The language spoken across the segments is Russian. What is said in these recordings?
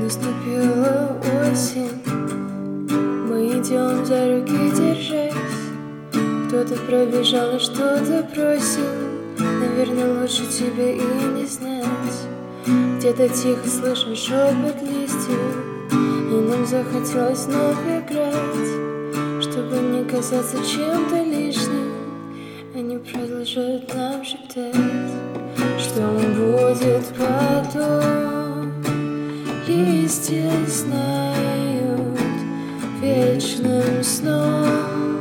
Наступила осень, мы идем за руки держась. Кто-то пробежал и что-то просит, наверное, лучше тебе и не знать. Где-то тихо слышен шепот листьев, и нам захотелось вновь играть. Чтобы не казаться чем-то лишним, они продолжают нам шептать, что будет потом. Листья знают вечным сном,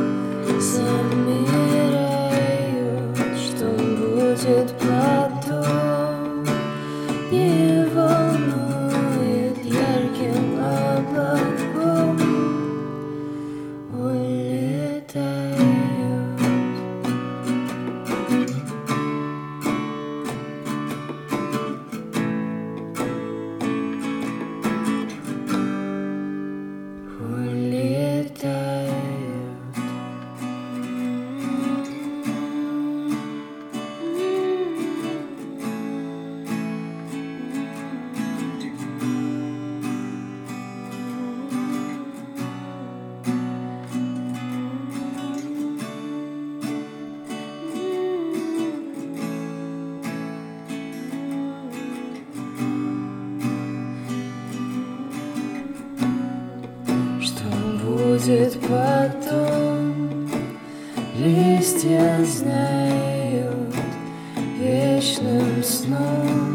замирают, что будет потом. Не волнует ярким облаком, улетают. Будет потом, листья знают вечным сном.